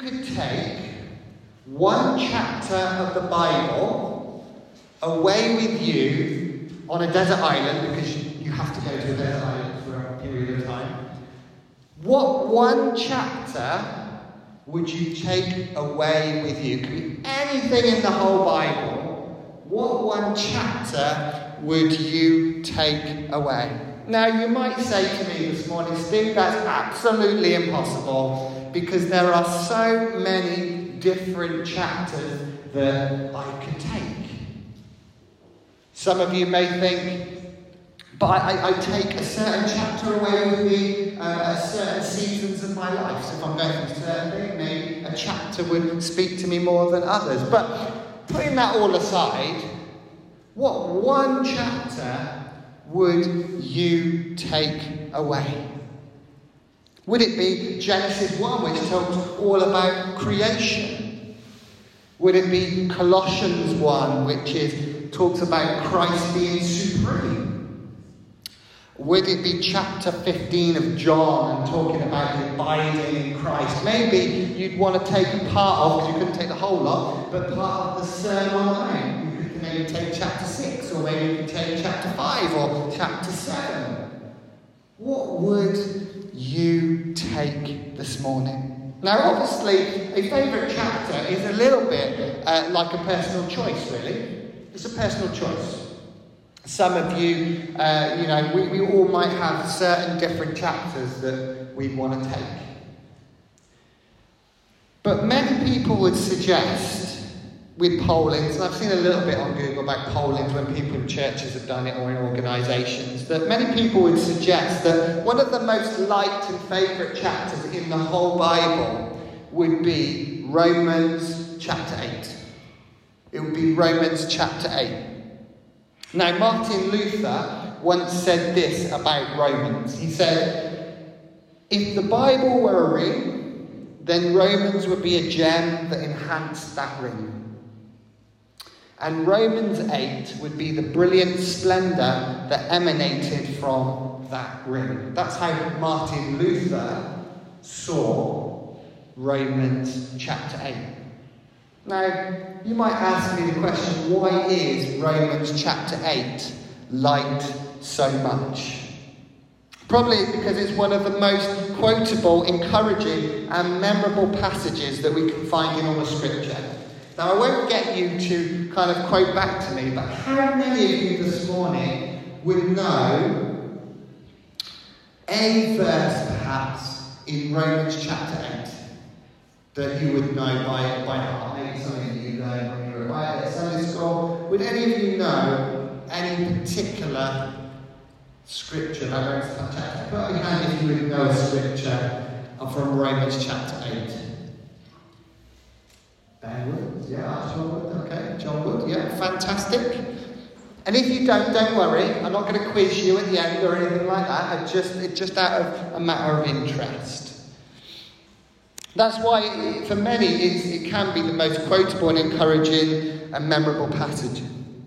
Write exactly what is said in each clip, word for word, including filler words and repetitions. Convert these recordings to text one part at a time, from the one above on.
could take one chapter of the Bible away with you on a desert island, because you have to go to a desert island for a period of time, what one chapter would you take away with you? It could be anything in the whole Bible. What one chapter would you take away? Now, you might say to me this morning, Steve, that's absolutely impossible, because there are so many different chapters that I could take. Some of you may think, but I, I take a certain chapter away with me uh, at certain seasons of my life. So if I'm going through a certain thing, maybe a chapter would speak to me more than others. But putting that all aside, what one chapter would you take away? Would it be Genesis one, which talks all about creation? Would it be Colossians one, which is talks about Christ being supreme? Would it be chapter fifteen of John and talking about abiding in Christ? Maybe you'd want to take a part of, because you couldn't take the whole lot, but part of the Sermon on the Mount. You could maybe take chapter six, or maybe you could take chapter five, or chapter seven. What would you take this morning? Now, obviously, a favourite chapter is a little bit uh, like a personal choice, really. It's a personal choice. Some of you, uh, you know, we, we all might have certain different chapters that we want to take. But many people would suggest, with pollings, and I've seen a little bit on Google about pollings when people in churches have done it, or in organisations, that many people would suggest that one of the most liked and favourite chapters in the whole Bible would be Romans chapter eight. It would be Romans chapter eight. Now, Martin Luther once said this about Romans. He said, if the Bible were a ring, then Romans would be a gem that enhanced that ring. And Romans eight would be the brilliant splendour that emanated from that ring. That's how Martin Luther saw Romans chapter eight. Now, you might ask me the question, why is Romans chapter eight liked so much? Probably because it's one of the most quotable, encouraging and memorable passages that we can find in all of Scripture. Now, I won't get you to kind of quote back to me, but how many of you this morning would know a verse, perhaps, in Romans chapter eight that you would know by, by heart? Maybe something that you learned when you were at Sunday school. Would any of you know any particular scripture about Romans chapter eight? Put up your hand if you would know a scripture from Romans chapter eight. Ben Wood, yeah, John Wood, okay, John Wood, yeah, fantastic. And if you don't, don't worry, I'm not going to quiz you at the end or anything like that. I just, it's just out of a matter of interest. That's why, for many, it's, it can be the most quotable and encouraging and memorable passage.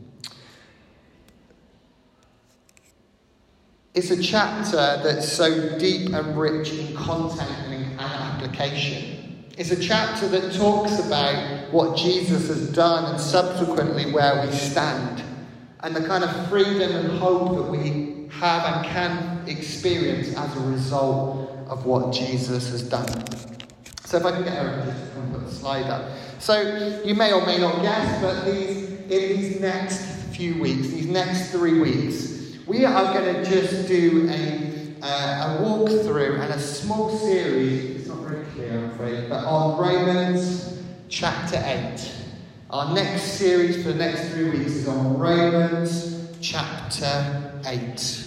It's a chapter that's so deep and rich in content and in application. It's a chapter that talks about what Jesus has done and subsequently where we stand, and the kind of freedom and hope that we have and can experience as a result of what Jesus has done. So if I can get Eric just to put the slide up. So you may or may not guess, but these, in these next few weeks, these next three weeks, we are going to just do a, uh, a walkthrough and a small series. It's not very clear, I'm afraid, but on Romans chapter eight. Our next series for the next three weeks is on Romans chapter eight.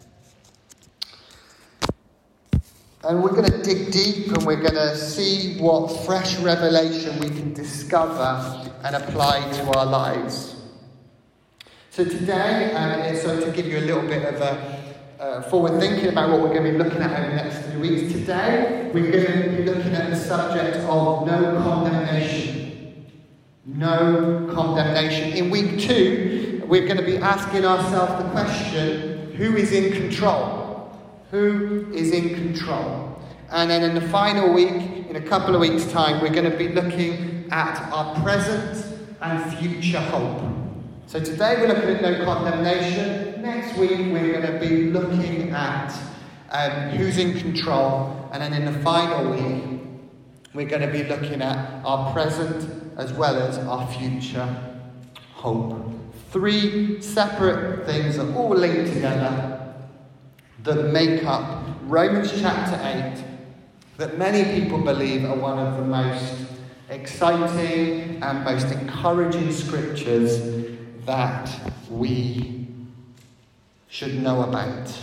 And we're going to dig deep, and we're going to see what fresh revelation we can discover and apply to our lives. So today, um, so to give you a little bit of a uh, forward thinking about what we're going to be looking at over the next three weeks, today we're going to be looking at the subject of no condemnation. No condemnation. In week two, we're going to be asking ourselves the question, who is in control? Who is in control? And then in the final week, in a couple of weeks' time, we're going to be looking at our present and future hope. So today we're looking at no condemnation. Next week we're going to be looking at um, who's in control. And then in the final week, we're going to be looking at our present as well as our future hope. Three separate things that all linked together that make up Romans chapter eight, that many people believe are one of the most exciting and most encouraging scriptures that we should know about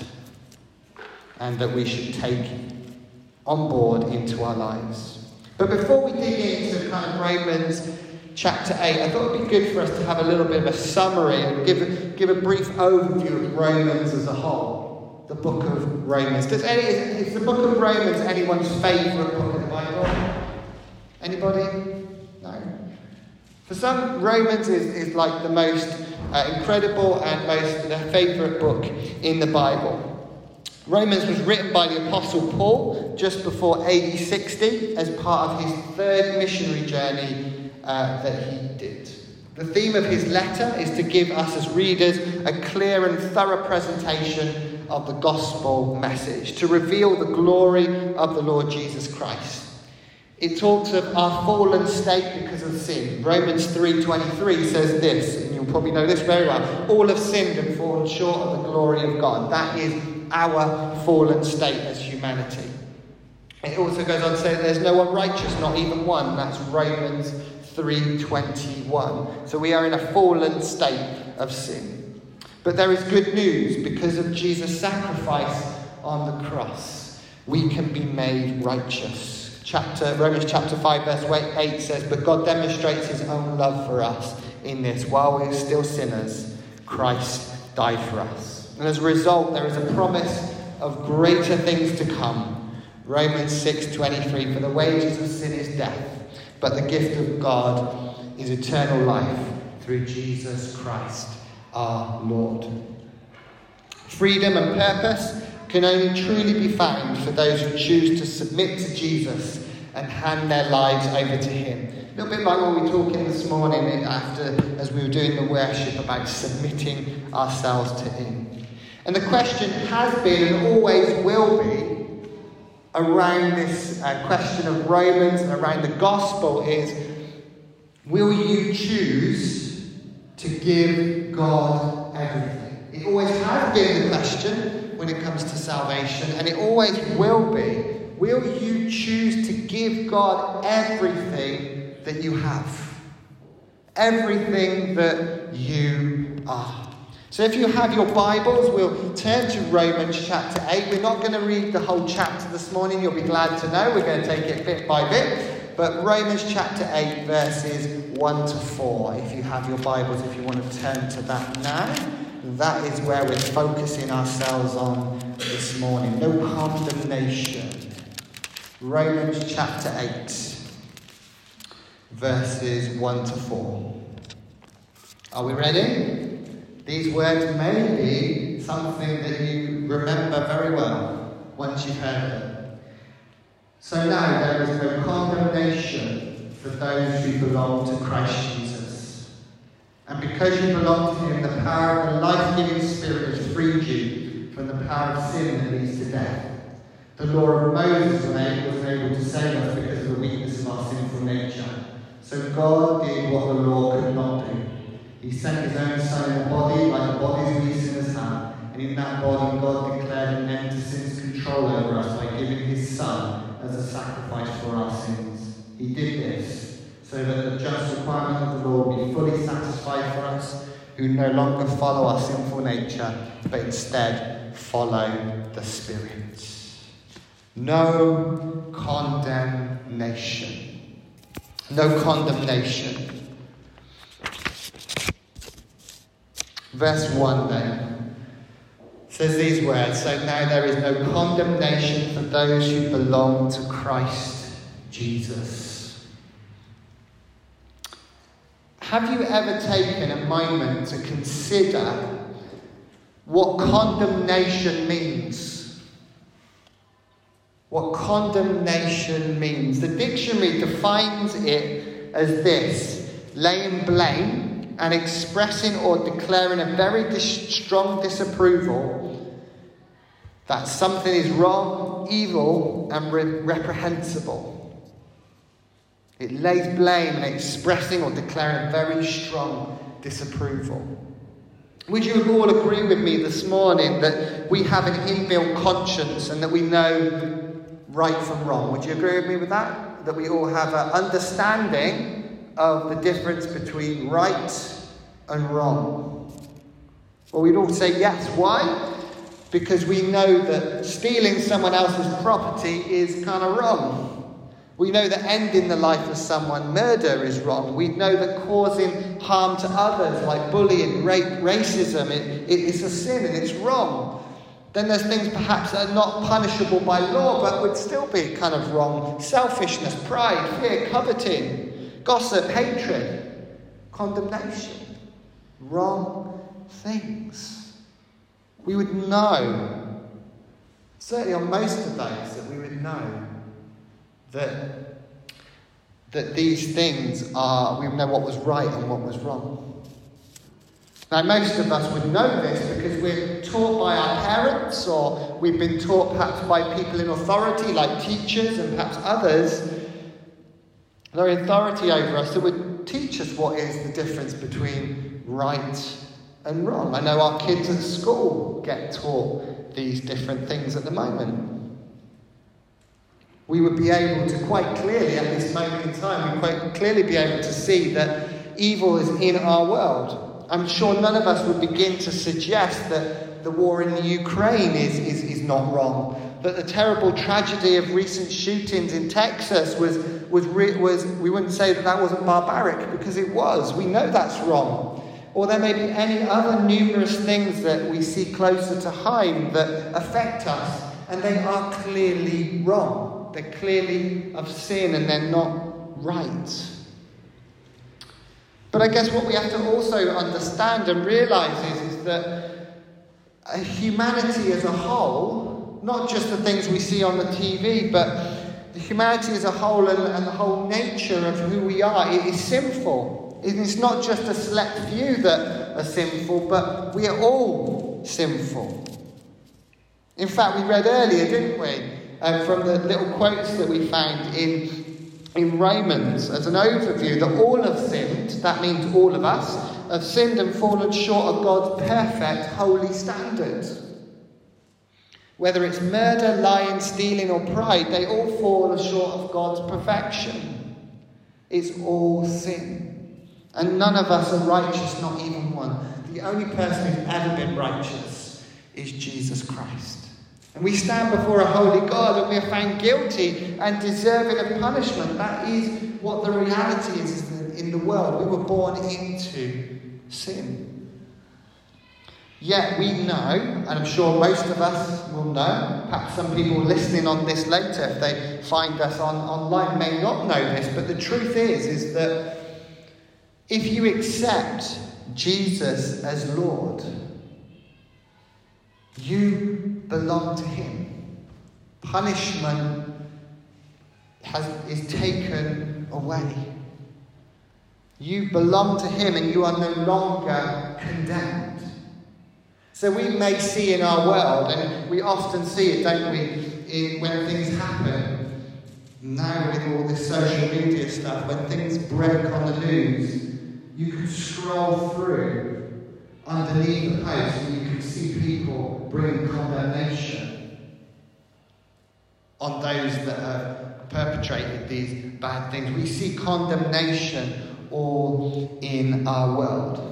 and that we should take on board into our lives. But before we dig into kind of Romans chapter eight, I thought it would be good for us to have a little bit of a summary and give, give a brief overview of Romans as a whole, the book of Romans. Does any, is, is the book of Romans anyone's favourite book of the Bible? Anybody? No? For some, Romans is, is like the most uh, incredible and most their favourite book in the Bible. Romans was written by the Apostle Paul just before A D sixty as part of his third missionary journey uh, that he did. The theme of his letter is to give us as readers a clear and thorough presentation of the gospel message, to reveal the glory of the Lord Jesus Christ. It talks of our fallen state because of sin. Romans three twenty-three says this, and you'll probably know this very well. All have sinned and fallen short of the glory of God. That is our fallen state as humanity. It also goes on to say that there's no one righteous, not even one. That's Romans three twenty-one. So we are in a fallen state of sin. But there is good news. Because of Jesus' sacrifice on the cross, we can be made righteous. Chapter Romans chapter five verse eight says, "But God demonstrates his own love for us in this, while we are still sinners, Christ died for us." And as a result, there is a promise of greater things to come. Romans six twenty-three, "For the wages of sin is death, but the gift of God is eternal life through Jesus Christ our Lord." Freedom and purpose can only truly be found for those who choose to submit to Jesus and hand their lives over to him. A little bit like what we were talking this morning after, as we were doing the worship, about submitting ourselves to him. And the question has been and always will be around this uh, question of Romans and around the gospel is, will you choose to give God everything? It always has been the question when it comes to salvation, and it always will be. Will you choose to give God everything that you have? Everything that you are. So if you have your Bibles, we'll turn to Romans chapter eight. We're not going to read the whole chapter this morning, you'll be glad to know. We're going to take it bit by bit. But Romans chapter eight, verses one to four. If you have your Bibles, if you want to turn to that now, that is where we're focusing ourselves on this morning. No condemnation. Romans chapter eight, verses one to four. Are we ready? These words may be something that you remember very well once you've heard them. So now there is no condemnation for those who belong to Christ Jesus. And because you belong to him, the power of the life-giving Spirit has freed you from the power of sin that leads to death. The law of Moses was able to save us because of the weakness of our sinful nature. So God did what the law could not do. He sent his own Son in a body like the bodies we sinners have, and in that body God declared an end to sin's control over us by giving his Son as a sacrifice for our sins. He did this so that the just requirement of the law will be fully satisfied for us, who no longer follow our sinful nature, but instead follow the Spirit. No condemnation. No condemnation. Verse one then says these words, "So now there is no condemnation for those who belong to Christ Jesus." Have you ever taken a moment to consider what condemnation means? what condemnation means. The dictionary defines it as this: laying blame and expressing or declaring a very dis- strong disapproval that something is wrong, evil, and re- reprehensible. It lays blame and expressing or declaring a very strong disapproval. Would you all agree with me this morning that we have an inbuilt conscience and that we know right from wrong? Would you agree with me with that? That we all have an understanding of the difference between right and wrong? Well, we'd all say yes. Why? Because we know that stealing someone else's property is kind of wrong. We know that ending the life of someone, murder, is wrong. We know that causing harm to others, like bullying, rape, racism, it, it, it's a sin and it's wrong. Then there's things perhaps that are not punishable by law, but would still be kind of wrong. Selfishness, pride, fear, coveting, gossip, hatred, condemnation. Wrong things. We would know, certainly on most of those, that we would know that, that these things are, we know what was right and what was wrong. Now, most of us would know this because we're taught by our parents, or we've been taught perhaps by people in authority, like teachers and perhaps others, that are in authority over us, that would teach us what is the difference between right and wrong. I know our kids at school get taught these different things at the moment. We would be able to quite clearly, at this moment in time, we quite clearly be able to see that evil is in our world. I'm sure none of us would begin to suggest that the war in the Ukraine is, is, is not wrong. That the terrible tragedy of recent shootings in Texas was, was, was, we wouldn't say that that wasn't barbaric, because it was. We know that's wrong. Or there may be any other numerous things that we see closer to home that affect us, and they are clearly wrong. They're clearly of sin and they're not right. But I guess what we have to also understand and realise is, is that humanity as a whole, not just the things we see on the T V, but the humanity as a whole and, and the whole nature of who we are, it is sinful. It's not just a select few that are sinful, but we are all sinful. In fact, we read earlier, didn't we? Um, from the little quotes that we found in, in Romans as an overview, that all have sinned, that means all of us, have sinned and fallen short of God's perfect, holy standard. Whether it's murder, lying, stealing or pride, they all fall short of God's perfection. It's all sin. And none of us are righteous, not even one. The only person who's ever been righteous is Jesus Christ. And we stand before a holy God and we are found guilty and deserving of punishment. That is what the reality is in the world. We were born into sin. Yet we know, and I'm sure most of us will know, perhaps some people listening on this later, if they find us on, online, may not know this, but the truth is, is that if you accept Jesus as Lord, you belong to him. Punishment has, is taken away. You belong to him and you are no longer condemned. So we may see in our world, and we often see it, don't we, in, when things happen, now with all this social media stuff, when things break on the news, you can scroll through underneath the post and you can see people bring condemnation on those that have perpetrated these bad things. We see condemnation all in our world.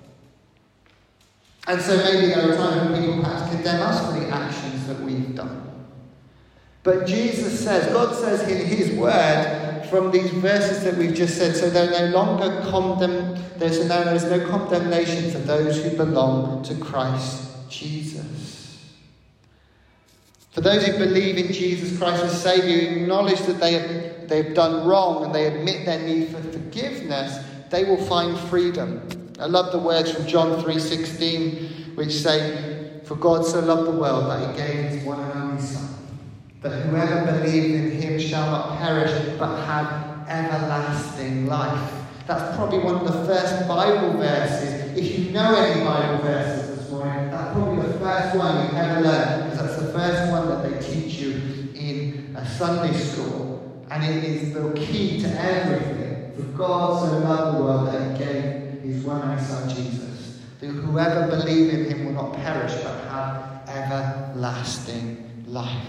And so maybe there are times when people perhaps condemn us for the actions that we've done. But Jesus says, God says in his word, from these verses that we've just said, so there no longer condemn, there's no, there's no condemnation for those who belong to Christ Jesus. For those who believe in Jesus Christ as Saviour, who acknowledge that they have, they have done wrong and they admit their need for forgiveness, they will find freedom. I love the words from John three sixteen, which say, "For God so loved the world that he gave his one and only Son, But whoever believes in him shall not perish, but have everlasting life. That's probably one of the first Bible verses. If you know any Bible verses this morning, that's probably the first one you've ever learned, because that's the first one that they teach you in a Sunday school. And it is the key to everything. For God so loved the world that he gave his one only Son, Jesus, that whoever believes in him will not perish, but have everlasting life.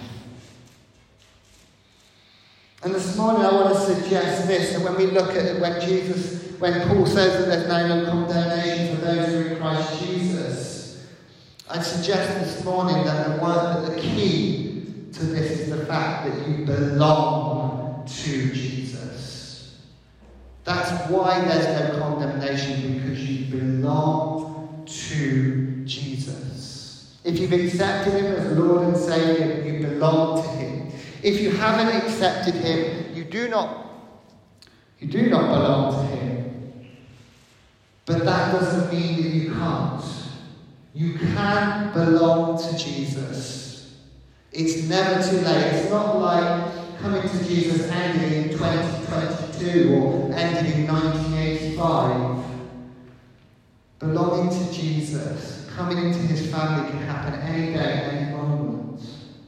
And this morning I want to suggest this, that when we look at it, when Jesus, when Paul says that there's no condemnation for those who are in Christ Jesus, I suggest this morning that the one, that the key to this is the fact that you belong to Jesus. That's why there's no condemnation, because you belong to Jesus. If you've accepted him as Lord and Saviour, you belong to him. If you haven't accepted him, you do not, you do not belong to him. But that doesn't mean that you can't. You can belong to Jesus. It's never too late. It's not like coming to Jesus ending in twenty twenty-two or ending in nineteen eighty-five. Belonging to Jesus, coming into his family, can happen any day, any moment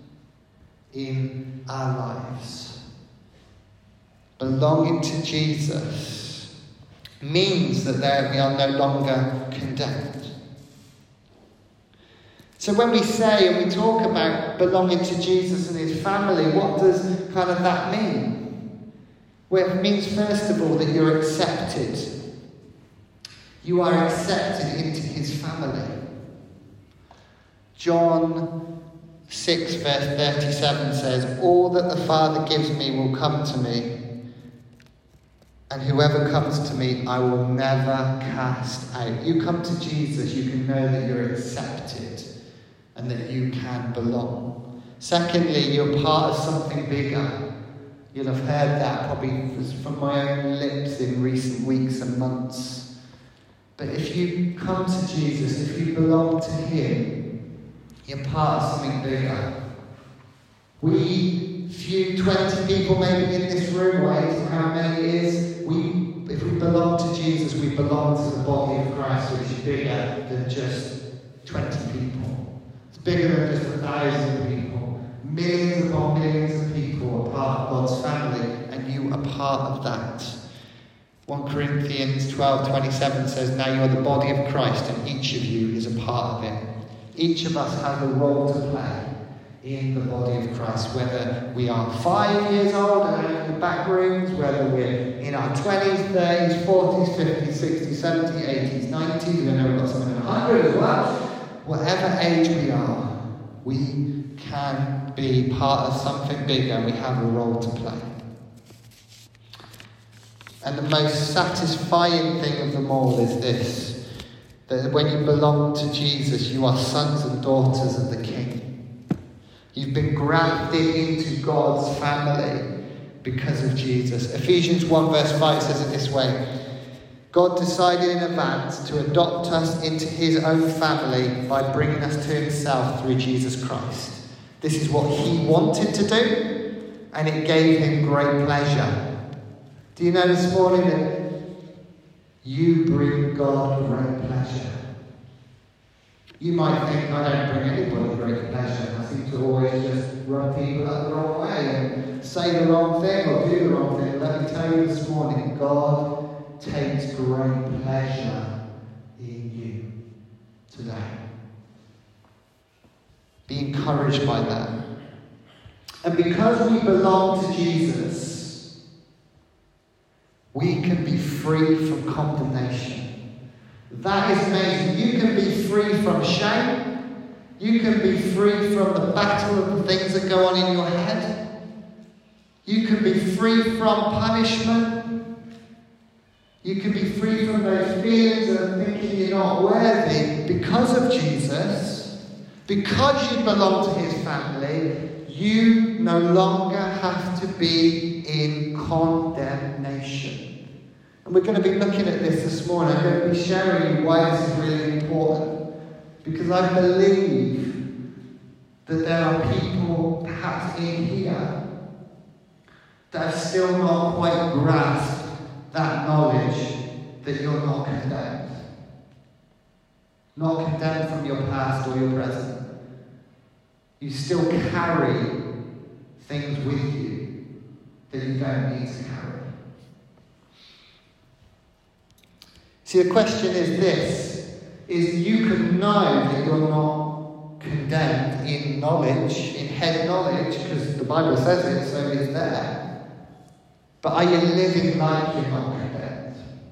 in our lives. Belonging to Jesus means that there we are no longer condemned. So when we say and we talk about belonging to Jesus and his family, what does kind of that mean? Well, it means first of all that you're accepted. You are accepted into his family. John six verse thirty-seven says, all that the Father gives me will come to me, and whoever comes to me I will never cast out. You come to Jesus, you can know that you're accepted and that you can belong. Secondly, you're part of something bigger. You'll have heard that probably from my own lips in recent weeks and months. But if you come to Jesus, if you belong to him, you're part of something bigger. We, few twenty people maybe in this room, or eight, how many it is, we, if we belong to Jesus, we belong to the body of Christ, which is bigger than just twenty people. It's bigger than just a thousand people. Millions upon millions of people are part of God's family, and you are part of that. First Corinthians twelve twenty-seven says, now you are the body of Christ, and each of you is a part of it. Each of us has a role to play in the body of Christ, whether we are five years old and out in the back rooms, whether we're in our twenties, thirties, forties, fifties, sixties, seventies, eighties, nineties, we know we've got someone in one hundred as well. Whatever age we are, we can be part of something bigger, and we have a role to play. And the most satisfying thing of them all is this, that when you belong to Jesus, you are sons and daughters of the King. You've been grafted into God's family because of Jesus. Ephesians one verse five says it this way, God decided in advance to adopt us into his own family by bringing us to himself through Jesus Christ. This is what he wanted to do, and it gave him great pleasure. Do you know this morning that you bring God great pleasure? You might think, I don't bring anybody great pleasure. I seem to always just run people up the wrong way and say the wrong thing or do the wrong thing. Let me tell you this morning, God takes great pleasure in you today. Be encouraged by that. And because we belong to Jesus, we can be free from condemnation. That is amazing. You can be free from shame. You can be free from the battle of the things that go on in your head. You can be free from punishment. You can be free from those feelings of thinking you're not worthy because of Jesus. Because you belong to his family, you no longer have to be in condemnation. And we're going to be looking at this this morning. I'm going to be sharing you why this is really important. Because I believe that there are people perhaps in here that have still not quite grasped that knowledge that you're not condemned. Not condemned from your past or your present. You still carry things with you that you don't need to carry. See, the question is this, is you can know that you're not condemned in knowledge, in head knowledge, because the Bible says it, so it is there. But are you living like you're not condemned?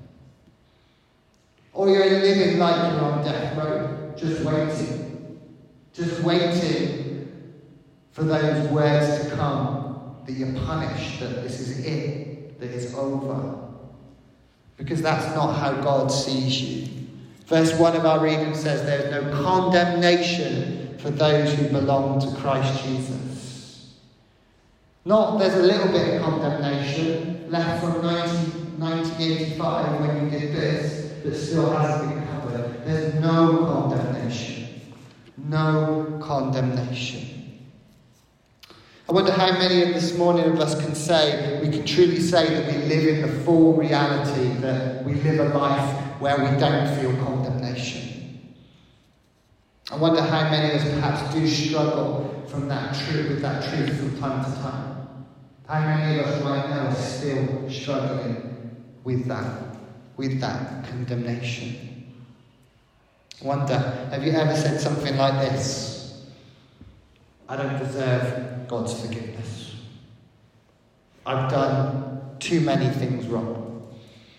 Or you're living like you're on death row, just waiting. Just waiting for those words to come, that you're punished, that this is it, that it's over. Because that's not how God sees you. Verse one of our reading says there's no condemnation for those who belong to Christ Jesus. Not there's a little bit of condemnation left from nineteen eighty-five when you did this that still hasn't been covered. There's no condemnation. No condemnation. I wonder how many of this morning of us can say, we can truly say that we live in the full reality, that we live a life where we don't feel condemnation. I wonder how many of us perhaps do struggle from that truth, with that truth from time to time. How many of us right now are still struggling with that, with that condemnation. I wonder, have you ever said something like this? I don't deserve God's forgiveness. I've done too many things wrong.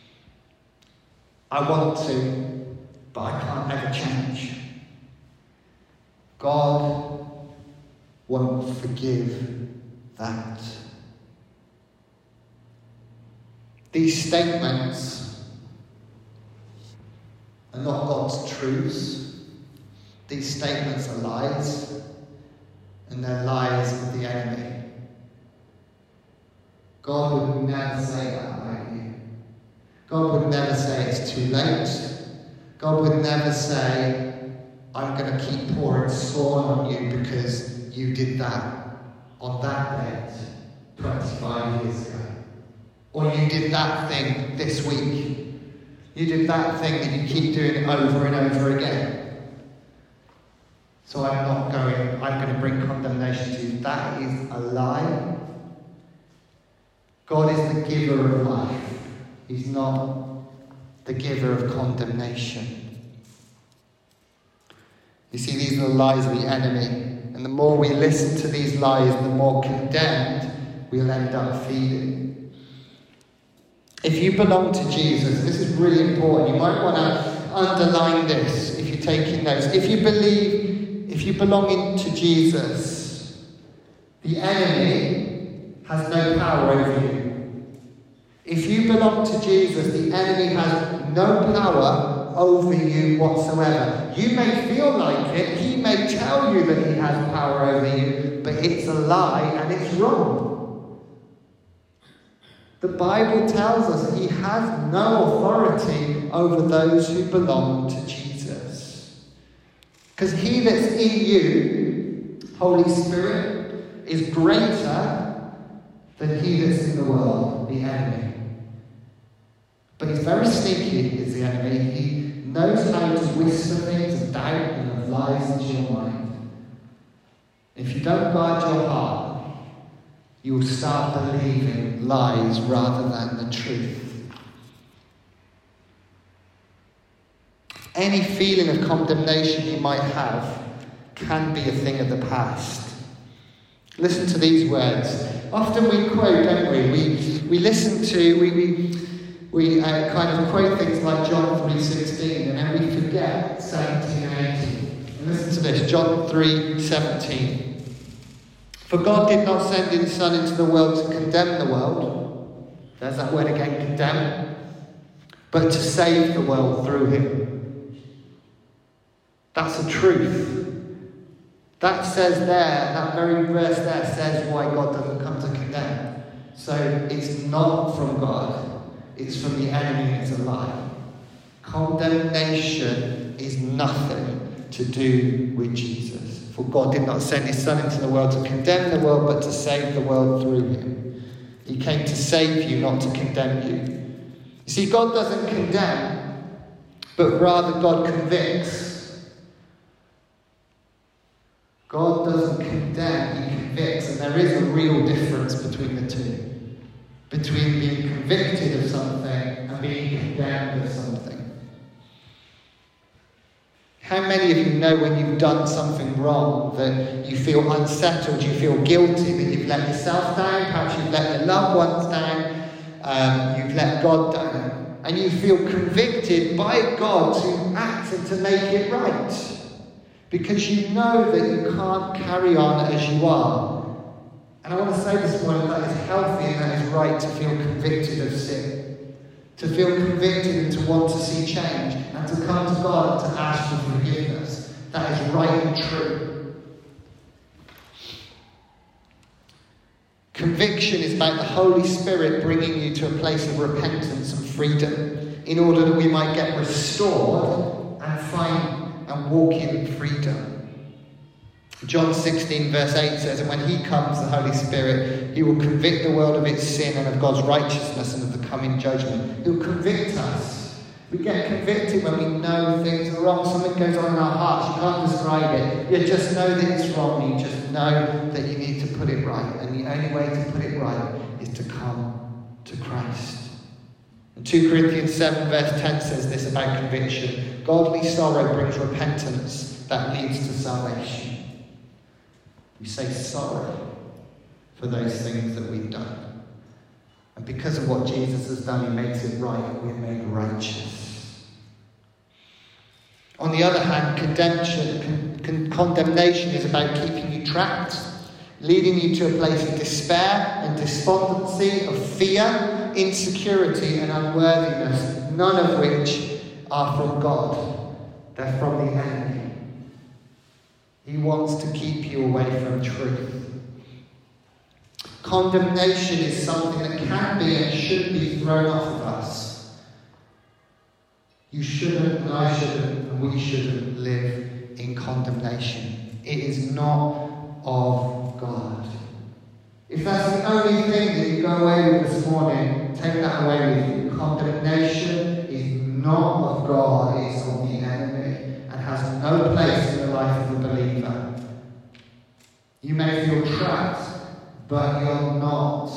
I want to, but I can't ever change. God won't forgive that. These statements are not God's truths. These statements are lies. And they're lies of the enemy. God would never say that about you. God would never say it's too late. God would never say, I'm going to keep pouring scorn on you because you did that on that date twenty-five years ago. Or you did that thing this week. You did that thing that you keep doing over and over again. So I'm not going, I'm going to bring condemnation to you. That is a lie. God is the giver of life. He's not the giver of condemnation. You see, these are the lies of the enemy. And the more we listen to these lies, the more condemned we'll end up feeling. If you belong to Jesus, this is really important. You might want to underline this if you're taking notes. If you believe If you belong into Jesus, the enemy has no power over you. If you belong to Jesus, the enemy has no power over you whatsoever. You may feel like it. He may tell you that he has power over you, but it's a lie and it's wrong. The Bible tells us that he has no authority over those who belong to Jesus. Because he that's in you, Holy Spirit, is greater than he that's in the world, the enemy. But he's very sneaky, is the enemy. He knows how to whisper things of doubt and of lies into your mind. If you don't guard your heart, you will start believing lies rather than the truth. Any feeling of condemnation you might have can be a thing of the past. Listen to these words. Often we quote, don't we? We we listen to, we we, we uh, kind of quote things like John three sixteen, and then we forget seventeen and eighteen. And listen to this, John three seventeen. For God did not send his Son into the world to condemn the world. There's that word again, condemn. But to save the world through him. That's the truth. That says there, that very verse there says why God doesn't come to condemn. So it's not from God. It's from the enemy and it's a lie. Condemnation is nothing to do with Jesus. For God did not send his Son into the world to condemn the world, but to save the world through him. He came to save you, not to condemn you. You see, God doesn't condemn, but rather God convicts. God doesn't condemn, he convicts. And there is a real difference between the two. Between being convicted of something and being condemned of something. How many of you know when you've done something wrong that you feel unsettled, you feel guilty, that you've let yourself down, perhaps you've let your loved ones down, um, you've let God down, and you feel convicted by God to act and to make it right. Because you know that you can't carry on as you are. And I want to say this morning that it's healthy and that it's right to feel convicted of sin. To feel convicted and to want to see change. And to come to God and to ask for forgiveness. That is right and true. Conviction is about the Holy Spirit bringing you to a place of repentance and freedom. In order that we might get restored and find and walk in freedom. John sixteen verse eight says, and when he comes, the Holy Spirit, he will convict the world of its sin and of God's righteousness and of the coming judgment. He will convict us. We get convicted when we know things are wrong. Something goes on in our hearts. You can't describe it. You just know that it's wrong. You just know that you need to put it right. And the only way to put it right is to come to Christ. And two Corinthians seven verse ten says this about conviction. Godly sorrow brings repentance that leads to salvation. We say sorrow for those things that we've done. And because of what Jesus has done, he makes it right. We're made righteous. On the other hand, condemnation, con- con- condemnation is about keeping you trapped, leading you to a place of despair and despondency, of fear, insecurity and unworthiness, none of which are from God. They're from the enemy. He wants to keep you away from truth. Condemnation is something that can be and should be thrown off of us. You shouldn't, and I shouldn't, and we shouldn't live in condemnation. It is not of God. If that's the only thing that you go away with this morning, take that away with you. Condemnation is not of God, it is of the enemy. Has no place in the life of a believer. You may feel trapped, but you're not.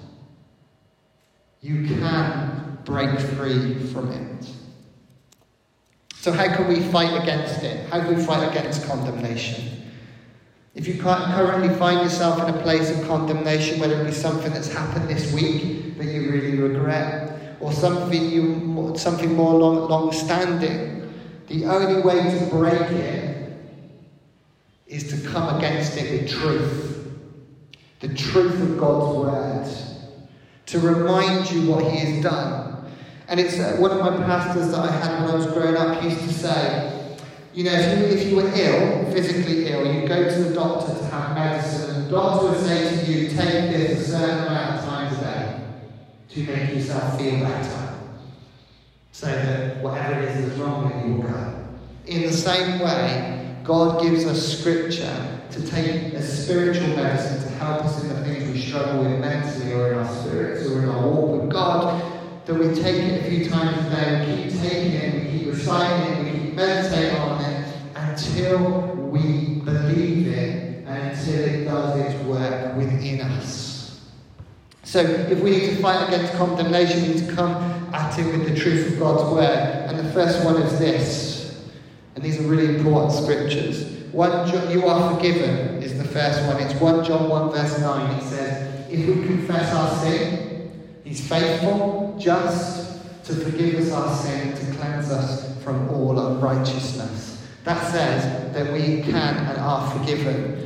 You can break free from it. So how can we fight against it? How can we fight against condemnation? If you can't currently find yourself in a place of condemnation, whether it be something that's happened this week that you really regret, or something you something more long, long-standing, the only way to break it is to come against it with truth. The truth of God's word. To remind you what he has done. And it's uh, one of my pastors that I had when I was growing up used to say, you know, if you, if you were ill, physically ill, you'd go to the doctor to have medicine, and the doctor would say to you, take this a certain amount of times a day to make yourself feel better. So that whatever it is that's wrong with you will go. In the same way, God gives us scripture to take as spiritual medicine to help us in the things we struggle with mentally or in our spirits or in our walk with God, that we take it a few times a day, we keep taking it, we keep reciting it, we keep meditating on it until we believe it and until it does its work within us. So if we need to fight against condemnation, we need to come at it with the truth of God's word. And the first one is this, and these are really important scriptures. One, you are forgiven is the first one. It's First John one verse nine. It says, if we confess our sin, he's faithful, just to forgive us our sin, to cleanse us from all unrighteousness. That says that we can and are forgiven.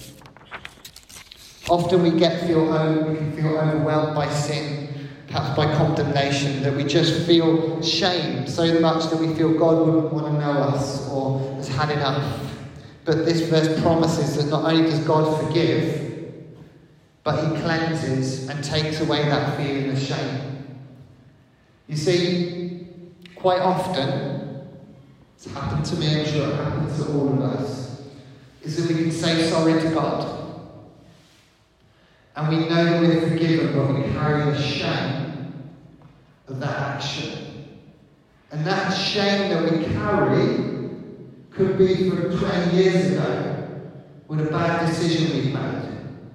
Often we get feel we can feel overwhelmed by sin, perhaps by condemnation, that we just feel shame so much that we feel God wouldn't want to know us or has had enough. But this verse promises that not only does God forgive, but he cleanses and takes away that feeling of shame. You see, quite often, It's happened to me, I'm sure it happens to all of us, is that we can say sorry to God. And we know that we're forgiven, but we carry the shame of that action. And that shame that we carry could be from twenty years ago with a bad decision we've made.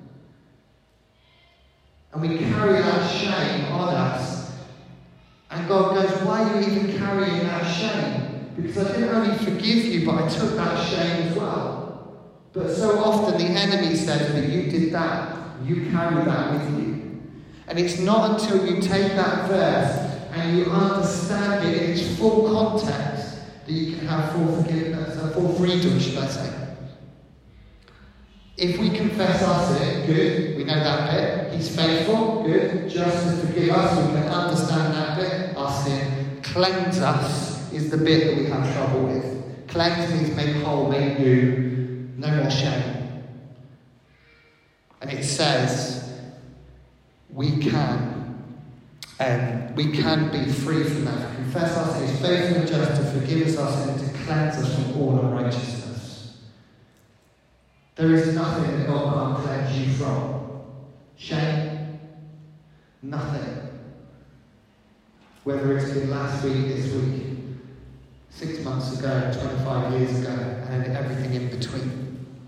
And we carry that shame on us. And God goes, why are you even carrying that shame? Because I didn't only forgive you, but I took that shame as well. But so often the enemy says that you did that. You carry that with you. And it's not until you take that verse and you understand it in its full context that you can have full forgiveness, uh, full freedom, should I say. If we confess our sin, good, we know that bit. He's faithful, good, just to forgive us, we can understand that bit. Our sin. Cleanse us is the bit that we have trouble with. Cleanse means make whole, make new, no more shame. And it says we can, um, we can be free from that. Confess our sin. He's faithful and just to forgive us our sin and to cleanse us from all unrighteousness. There is nothing that God can't cleanse you from. Shame, nothing. Whether it's been last week, this week, six months ago, twenty-five years ago, and everything in between.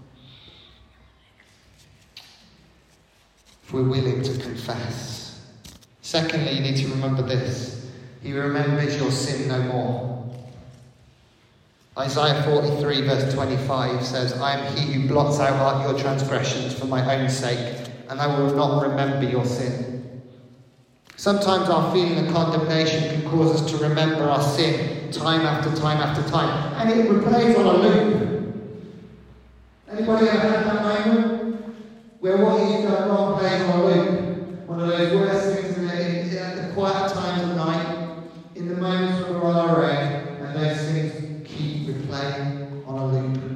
We're willing to confess. Secondly, you need to remember this. He remembers your sin no more. Isaiah forty-three verse twenty-five says, I am he who blots out your transgressions for my own sake, and I will not remember your sin. Sometimes our feeling of condemnation can cause us to remember our sin time after time after time, and it replays on a loop. Anybody ever had that moment? Where what you've done wrong plays on a loop. One of those worst things in the, at the quiet times of night, in the moments when we're on our own, and those things keep replaying on a loop.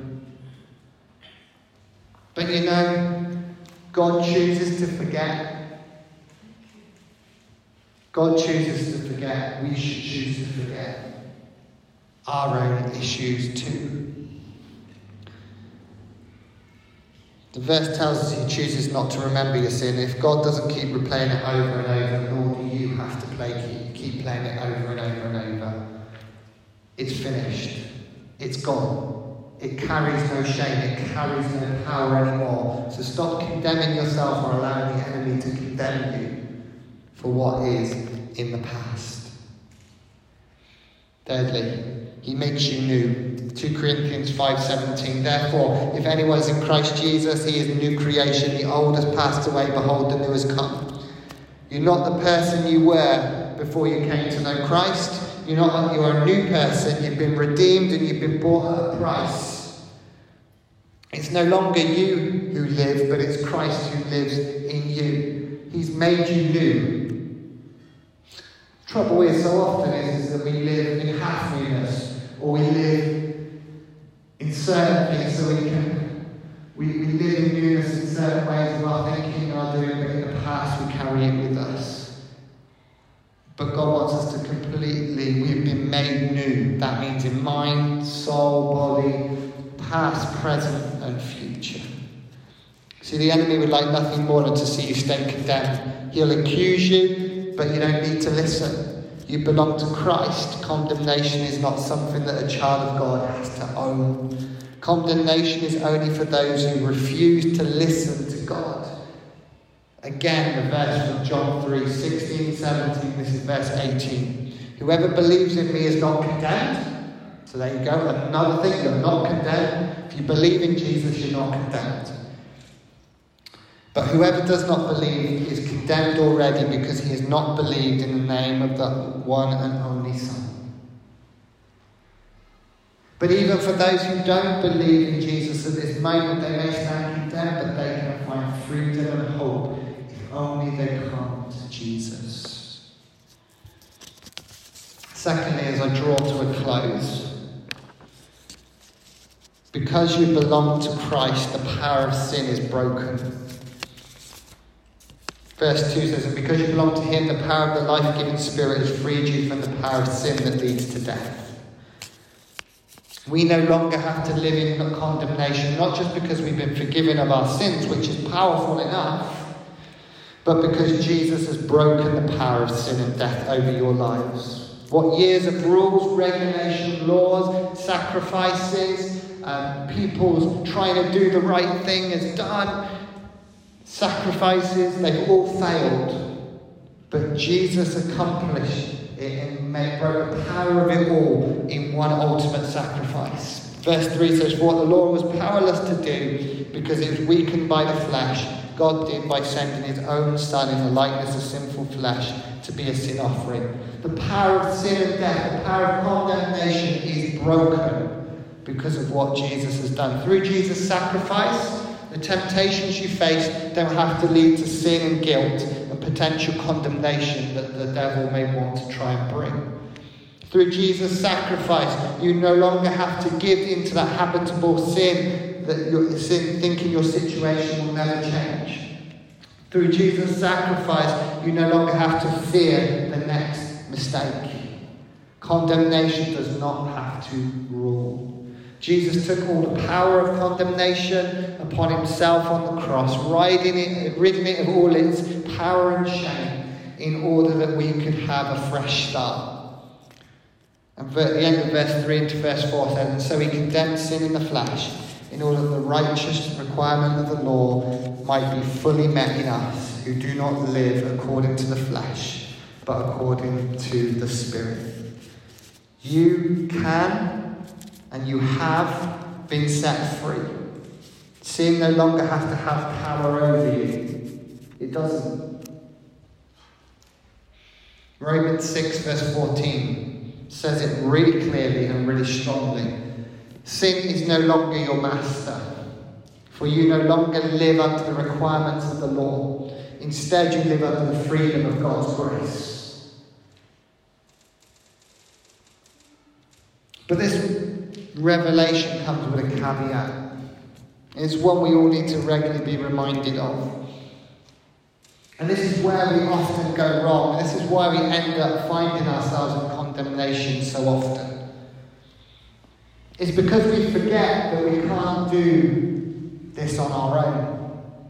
But you know, God chooses to forget. God chooses to forget. We should choose to forget our own issues too. The verse tells us he chooses not to remember your sin. If God doesn't keep replaying it over and over, nor do you have to play, keep, keep playing it over and over and over. It's finished. It's gone. It carries no shame. It carries no power anymore. So stop condemning yourself or allowing the enemy to condemn you for what is in the past. Thirdly, he makes you new. Second Corinthians five seventeen. Therefore, if anyone is in Christ Jesus, he is a new creation. The old has passed away. Behold, the new has come. You're not the person you were before you came to know Christ. You're not. You are a new person. You've been redeemed and you've been bought at a price. It's no longer you who live, but it's Christ who lives in you. He's made you new. Trouble is, so often is, is that we live in half newness, or we live in certain things, so we can we, we live in newness in certain ways of our thinking and our doing, but in the past we carry it with us. But God wants us to completely, we've been made new. That means in mind, soul, body, past, present, and future. See, the enemy would like nothing more than to see you stay condemned. He'll accuse you, but you don't need to listen. You belong to Christ. Condemnation is not something that a child of God has to own. Condemnation is only for those who refuse to listen to God. Again, the verse from John three, sixteen, seventeen, this is verse eighteen. Whoever believes in me is not condemned. So there you go, another thing, you're not condemned. If you believe in Jesus, you're not condemned. But whoever does not believe is condemned already because he has not believed in the name of the one and only Son. But even for those who don't believe in Jesus at this moment, they may stand condemned, but they can find freedom and hope if only they come to Jesus. Secondly, as I draw to a close, because you belong to Christ, the power of sin is broken. Verse two says, and because you belong to him, the power of the life-giving Spirit has freed you from the power of sin that leads to death. We no longer have to live in condemnation, not just because we've been forgiven of our sins, which is powerful enough, but because Jesus has broken the power of sin and death over your lives. What years of rules, regulation, laws, sacrifices, um, people's trying to do the right thing has done, sacrifices, they've all failed. But Jesus accomplished it and made, broke the power of it all in one ultimate sacrifice. Verse three says, "For what the law was powerless to do, because it was weakened by the flesh, God did by sending his own Son in the likeness of sinful flesh to be a sin offering." The power of sin and death, the power of condemnation is broken because of what Jesus has done. Through Jesus' sacrifice, the temptations you face don't have to lead to sin and guilt and potential condemnation that the devil may want to try and bring. Through Jesus' sacrifice, you no longer have to give into that habitable sin, that your sin, thinking your situation will never change. Through Jesus' sacrifice, you no longer have to fear the next mistake. Condemnation does not have to rule. Jesus took all the power of condemnation upon himself on the cross, riding it, ridding it of all its power and shame, in order that we could have a fresh start. And at the end of verse three into verse four says, "And so he condemned sin in the flesh, in order that the righteous requirement of the law might be fully met in us, who do not live according to the flesh, but according to the Spirit." You can and you have been set free. Sin no longer has to have power over you. It doesn't. Romans six verse fourteen says it really clearly and really strongly. Sin is no longer your master, for you no longer live under the requirements of the law. Instead, you live under the freedom of God's grace. But this revelation comes with a caveat. It's one we all need to regularly be reminded of. And this is where we often go wrong. This is why we end up finding ourselves in condemnation so often. It's because we forget that we can't do this on our own.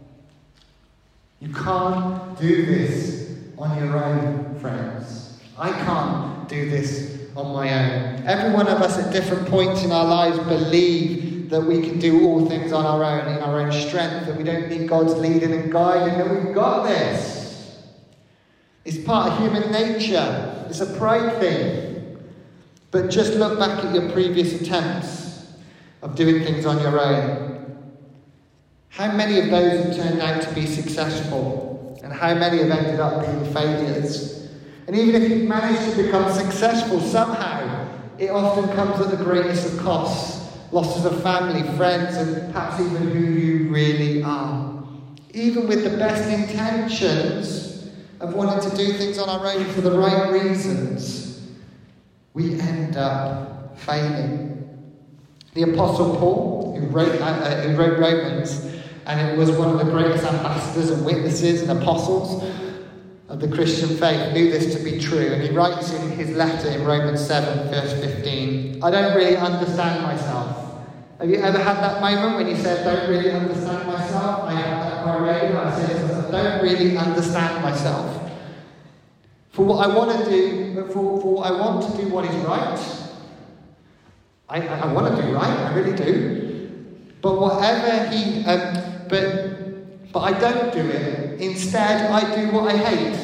You can't do this on your own, friends. I can't do this on my own. Every one of us at different points in our lives believe that we can do all things on our own, in our own strength, that we don't need God's leading and guiding, that we've got this. It's part of human nature. It's a pride thing. But just look back at your previous attempts of doing things on your own. How many of those have turned out to be successful? And how many have ended up being failures? And even if you've managed to become successful somehow, it often comes at the greatest of costs. Losses of family, friends, and perhaps even who you really are. Even with the best intentions of wanting to do things on our own for the right reasons, we end up failing. The Apostle Paul, who wrote, uh, who wrote Romans, and it was one of the greatest ambassadors and witnesses and apostles of the Christian faith, knew this to be true. And he writes in his letter in Romans seven, verse fifteen, "I don't really understand myself." Have you ever had that moment when you said, "Don't really understand myself"? I have that quite regularly. I say, "I don't really understand myself. For what I want to do, for, for what I want to do what is right. I, I, I want to do right, I really do. But whatever he, um, but, but I don't do it. Instead, I do what I hate."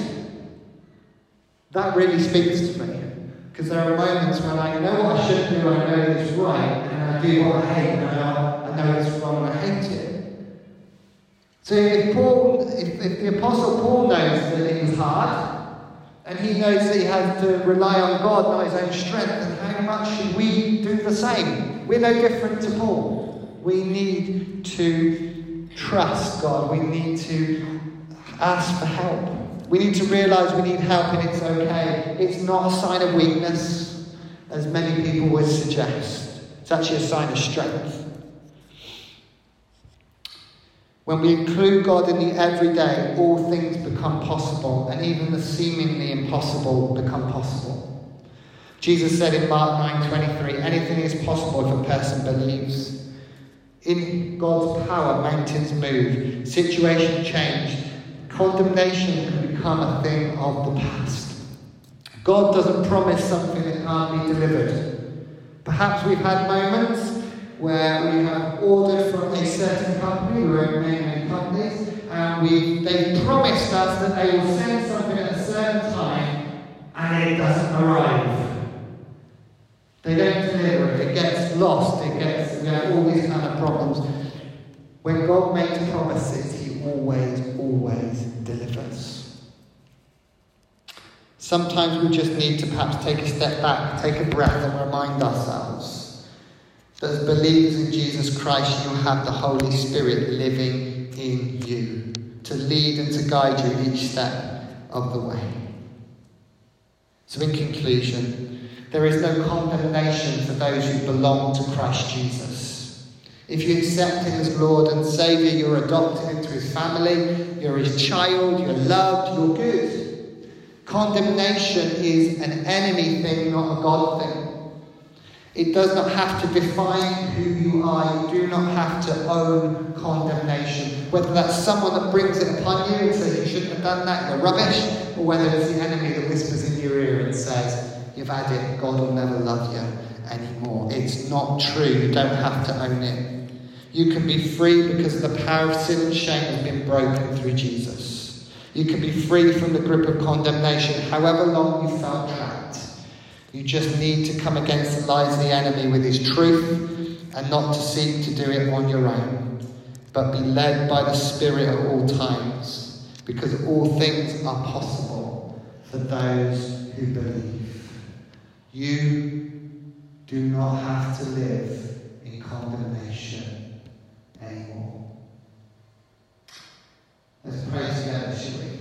That really speaks to me. Because there are moments when I know what I should do, I know it's right, and I do what I hate, and I know, I know it's wrong, and I hate it. So if Paul, if, if the Apostle Paul knows that it is hard, and he knows that he has to rely on God, not his own strength, then how much should we do the same? We're no different to Paul. We need to trust God. We need to ask for help. We need to realise we need help and it's okay. It's not a sign of weakness, as many people would suggest. It's actually a sign of strength. When we include God in the everyday, all things become possible, and even the seemingly impossible become possible. Jesus said in Mark nine twenty-three, anything is possible if a person believes. In God's power, mountains move, situation change, condemnation can become a thing of the past. God doesn't promise something that can't be delivered. Perhaps we've had moments where we have ordered from a certain company, we won't name any companies, and we, they've promised us that they will send something at a certain time, and it doesn't arrive. They don't deliver it, it gets lost, it gets, you know, all these kind of problems. When God makes promises, he always, always delivers. Sometimes we just need to perhaps take a step back, take a breath and remind ourselves that as believers in Jesus Christ, you have the Holy Spirit living in you to lead and to guide you each step of the way. So in conclusion, there is no condemnation for those who belong to Christ Jesus. If you accept him as Lord and Saviour, you're adopted into his family, you're his child, you're loved, you're good. Condemnation is an enemy thing, not a God thing. It does not have to define who you are. You do not have to own condemnation. Whether that's someone that brings it upon you and says you shouldn't have done that, you're rubbish, or whether it's the enemy that whispers in your ear and says, you've had it, God will never love you anymore. It's not true. You don't have to own it. You can be free because the power of sin and shame has been broken through Jesus. You can be free from the grip of condemnation, however long you felt trapped. You just need to come against the lies of the enemy with his truth and not to seek to do it on your own, but be led by the Spirit at all times, because all things are possible for those who believe. You do not have to live in condemnation anymore. Let's pray together, shall we?